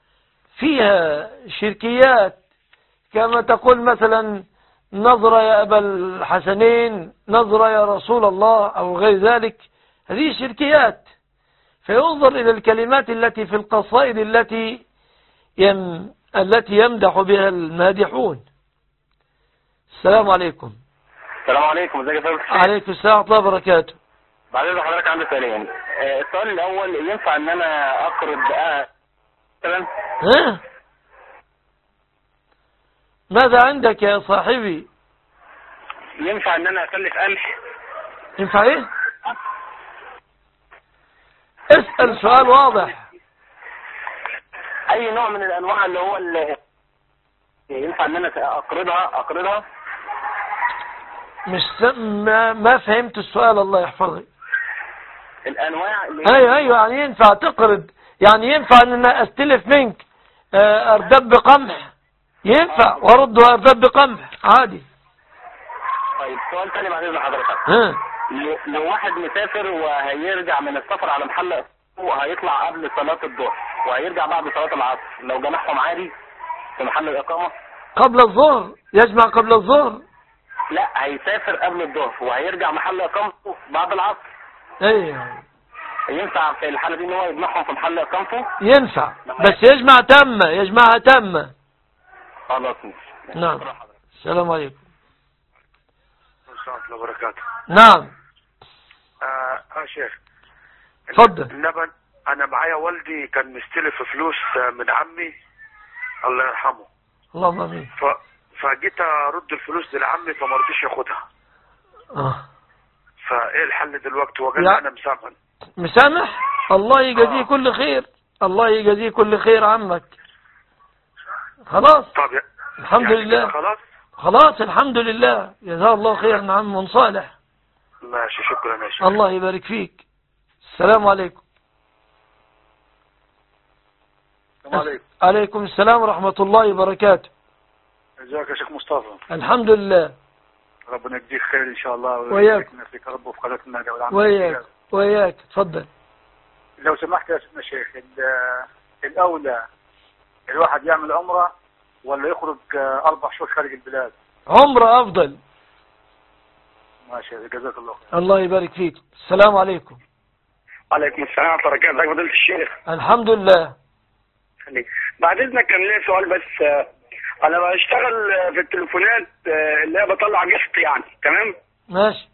فيها شركيات كما تقول مثلا نظرة يا أبا الحسنين، نظرة يا رسول الله أو غير ذلك، هذه شركيات. فينظر إلى الكلمات التي في القصائد التي يم التي يمدح بها المادحون. السلام عليكم. السلام عليكم، ازيك يا فندم؟ عليكم السلام ورحمة الله وبركاته. بعد اذن حضرتك عندي سؤالين. آه، السؤال الاول، ينفع ان انا اقرض اه مثلا؟ ها؟ ماذا عندك يا صاحبي؟ ينفع ان انا اسلف قمح؟ ينفع ايه؟ اسأل سؤال واضح. اي نوع من الانواع اللي هو اللي ينفع ان انا اقرضها اقرضها مش س... ما... ما فهمت السؤال، الله يحفظك. الانواع اللي ايوه ايوه يعني ينفع تقرض، يعني ينفع ان انا استلف منك اردب بقمح، ينفع وارد اردب بقمح عادي. طيب سؤال ثاني بعد اذن حضرتك. ها. لو واحد مسافر وهيرجع من السفر على محل وهيطلع قبل صلاة الظهر وهيرجع بعد صلاة العصر، لو جمعهم عادي في محل الإقامة؟ قبل الظهر، يجمع قبل الظهر؟ لا، هيسافر قبل الظهر وهيرجع محل إقامته بعد العصر. ايوه. ينفع في الحالة دي ان هو يجمعهم في محل إقامته؟ ينفع، بس يجمع تامة، يجمعها تامة. خلاص. نعم. السلام عليكم. ورحمة الله وبركاته. نعم. اه, آه شيخ. اتفضل. اللبن، انا معايا والدي كان مستلف فلوس من عمي الله يرحمه. اللهم امين. ف... فجيت ارد الفلوس لعمي فما رضيش ياخدها. اه. فايه الحل دلوقتي؟ وقال يا... انا مسامح. مسامح؟ الله يجازيه آه. كل خير، الله يجازيه كل خير عمك. خلاص. طب يا... الحمد يعني لله. خلاص. خلاص الحمد لله، جزاه الله خيرا عم صالح. ماشي، شكرا يا شيخ. الله يبارك فيك. السلام عليكم. السلام عليكم. عليكم السلام ورحمة الله وبركاته. ازيك يا شيخ مصطفى؟ الحمد لله. ربنا يجزيك خير ان شاء الله وياك. فيك رب وفي قناه النهدى والعمل. وياك وياك اتفضل. لو سمحت يا سيدنا الشيخ، الاولى الواحد يعمل عمره ولا يخرج اربع شهور خارج البلاد؟ عمره افضل. ماشي، جزاك الله خير. الله يبارك فيك. السلام عليكم. وعليكم السلام ورحمه الله وبركاته. فضيلة الشيخ. الحمد لله. بعد اذنك كان لي سؤال بس. انا بشتغل في التليفونات اللي هي بطلع قسط يعني، تمام؟ ماشي.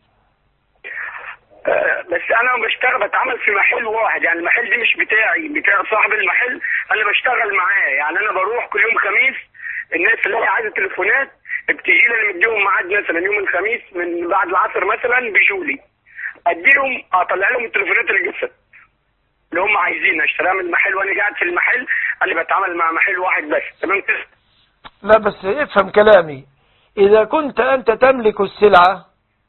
بس انا بشتغل بتعامل في محل واحد، يعني المحل دي مش بتاعي، بتاع صاحب المحل انا بشتغل معاه. يعني انا بروح كل يوم خميس، الناس اللي هي عايزه تليفونات بتجي لي، انا مديهم ميعاد مثلا يوم الخميس من بعد العصر مثلا بيجوا لي، اديهم اطلع لهم التليفونات القسط اللي هم عايزينها، اشتريها من المحل وانا قاعد في المحل، انا بتعامل مع محل واحد بس، تمام كده؟ لا بس افهم كلامي، إذا كنت أنت تملك السلعة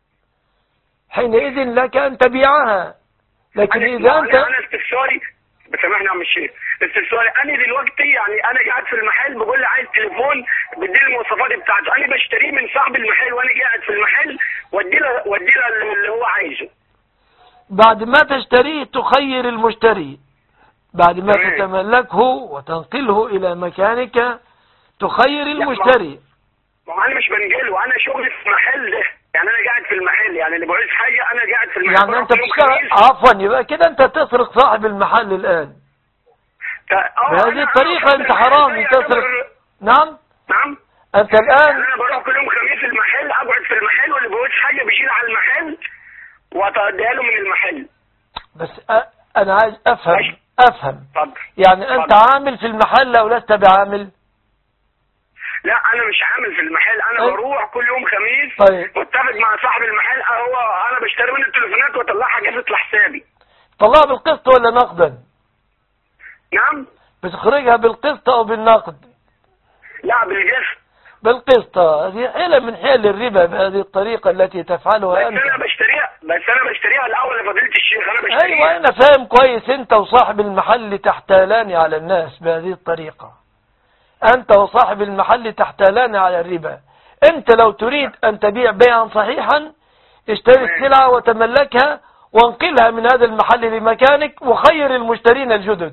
حينئذ لك أن تبيعها، لكن إذا أنت أنا استفساري، بسامحني يا عم الشيخ، استفساري أنا دلوقتي يعني أنا قاعد في المحل بقول لي عايز تليفون بدي المواصفات بتاعته، أنا بشتريه من صاحب المحل وأنا قاعد في المحل وأدي له وأدي له اللي هو عايزه. بعد ما تشتريه تخير المشتري، بعد ما مم. تتملكه وتنقله إلى مكانك تخير المشتري. ما انا مش بنقله، انا شغلي في المحل ده، يعني انا قاعد في المحل، يعني اللي بعوز حاجه انا قاعد في المحل. يعني انت بتشتغل عفوا، يبقى كده انت تسرق صاحب المحل الان. بهذه الطريقه انت حرامي تسرق. نعم نعم انت الان يعني انا بروح كل يوم خميس المحل، اقعد في المحل واللي بعوز حاجه بيشيل على المحل واتديها له من المحل. بس أ... انا عايز افهم أش... افهم طب. يعني طب. انت عامل في المحل او لست بعامل؟ لا انا مش عامل في المحل، انا أي. بروح كل يوم خميس طيب. متفق مع صاحب المحل، هو انا بشتري منه التليفونات واطلعها قسط لحسابي. طلعها بالقسط ولا نقدا؟ نعم بتخرجها بالقسط او بالنقد؟ لا بالقسط. بالقسط. هذه حيلة من حيل الربا بهذه الطريقة التي تفعلها انت. بس انا بشتريها بس انا بشتريها الاول يا فضيلة الشيخ، انا بشتريها. ايوه انا فاهم كويس، انت وصاحب المحل تحتالان على الناس بهذه الطريقة، أنت وصاحب المحل تحتالان على الربا. أنت لو تريد أن تبيع بيعا صحيحا اشتري السلعة وتملكها وانقلها من هذا المحل لمكانك وخير المشترين الجدد.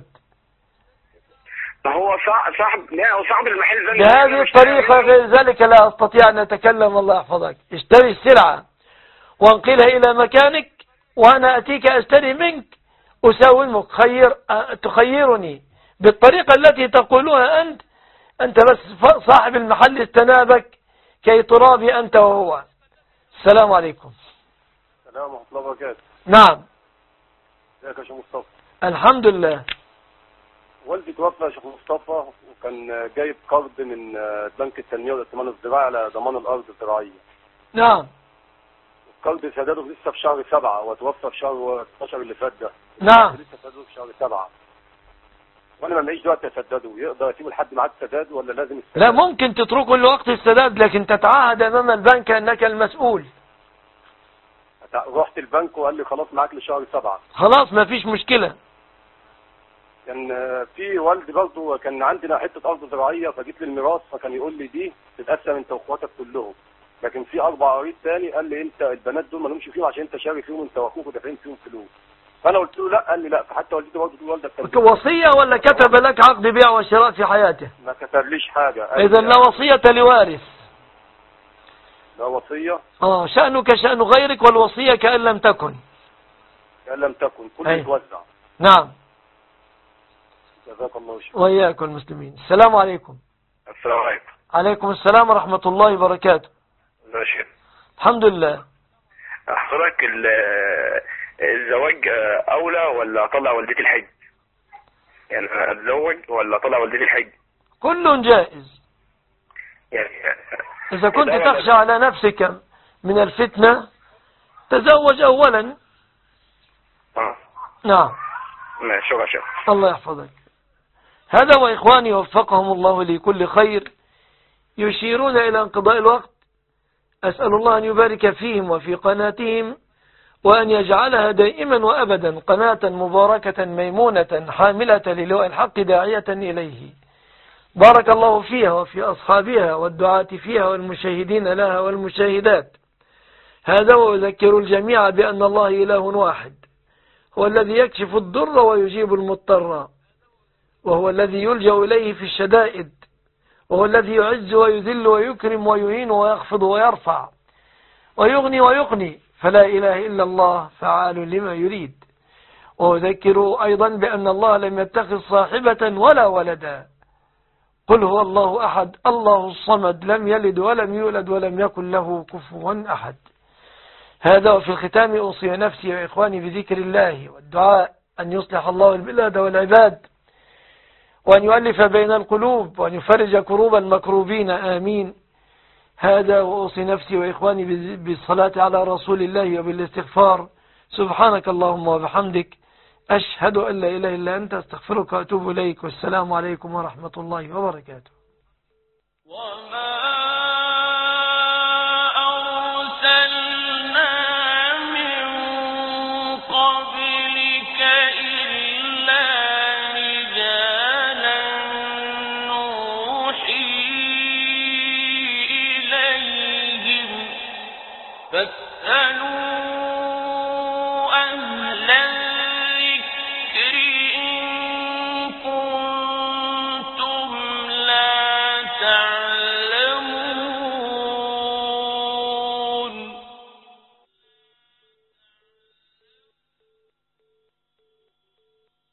ما هو صاحب لا هو صاحب المحل بهذه الطريقة، غير ذلك لا أستطيع أن أتكلم، الله يحفظك. اشتري السلعة وانقلها إلى مكانك وأنا أتيك أشتري منك أساومك، خير تخيرني بالطريقة التي تقولها أنت. أنت بس صاحب المحل استنابك كي ترابي أنت وهو، السلام عليكم. السلام ورحمة الله وبركاته. نعم. ازيك يا شيخ مصطفى؟ الحمد لله. والدي توفى يا شيخ مصطفى، وكان جايب قرض من بنك التنمية والائتمان الزراعي على ضمان الأرض الزراعية. نعم. القرض سداده لسه في شهر سبعة، وتوفى في شهر اتناشر اللي فات ده. نعم. لسه سداده في شهر سبعة. وانا ما معيش دلوقتي اسدده، يقدر اسيبه لحد ميعاد السداد ولا لازم السداد؟ لا، ممكن تتركه لوقت السداد، لكن تتعهد امام البنك انك المسؤول. رحت البنك وقال لي خلاص معاك لشهر سبعة. خلاص ما فيش مشكلة. كان في والدي برضه كان عندنا حتة أرض زراعية، فجيت للميراث فكان يقول لي دي تتقسم أنت وأخواتك كلهم، لكن في أربع قريب تاني قال لي أنت البنات دول ما لهمش فيهم عشان أنت شاري فيهم أنت وأخوك ودافعين فيهم فلوس. فأنا قلت له لا، قال لي لا، فحتى والدتي برضه تقول والدك وصية ولا كتب لك عقد بيع وشراء في حياته؟ ما كتبليش حاجة. إذا لا وصية لوارث. لا وصية؟ اه شأنك شأن غيرك، والوصية كأن لم تكن. كأن لم تكن، كله يتوزع. نعم. جزاك الله خير. وإياكم المسلمين. السلام عليكم. السلام عليكم. عليكم السلام ورحمة الله وبركاته. ازي يا شيخ؟ الحمد لله. حضرتك الزواج أولى ولا أطلع والدتي الحج؟ يعني أتزوج ولا أطلع والدتي الحج؟ كل جائز. يعني إذا كنت تخشى على نفسك من الفتنة تزوج أولا. آه. نعم. ماشي يا شيخ. الله يحفظك. هذا وإخواني وفقهم الله لكل خير يشيرون إلى انقضاء الوقت. أسأل الله أن يبارك فيهم وفي قناتهم، وأن يجعلها دائما وأبدا قناة مباركة ميمونة حاملة للواء الحق داعية إليه. بارك الله فيها وفي أصحابها والدعاة فيها والمشاهدين لها والمشاهدات. هذا وأذكر الجميع بأن الله إله واحد، هو الذي يكشف الضر ويجيب المضطر، وهو الذي يلجأ إليه في الشدائد، وهو الذي يعز ويذل ويكرم ويهين ويخفض ويرفع ويغني ويقني، فلا إله إلا الله فعال لما يريد. وأذكر أيضا بأن الله لم يتخذ صاحبة ولا ولدا. قل هو الله أحد الله الصمد لم يلد ولم يولد ولم يكن له كفوا أحد. هذا وفي الختام أوصي نفسي وإخواني بذكر الله والدعاء أن يصلح الله البلاد والعباد، وأن يؤلف بين القلوب، وأن يفرج كروب المكروبين، آمين. هذا وأوصي نفسي وإخواني بالصلاة على رسول الله وبالاستغفار. سبحانك اللهم وبحمدك، أشهد أن لا إله إلا أنت، استغفرك وأتوب إليك، والسلام عليكم ورحمة الله وبركاته. وما أرسلنا من قبلك إلا رجالا نوحي إليهم فاسألوا أهل الذكر إن كنتم لا تعلمون.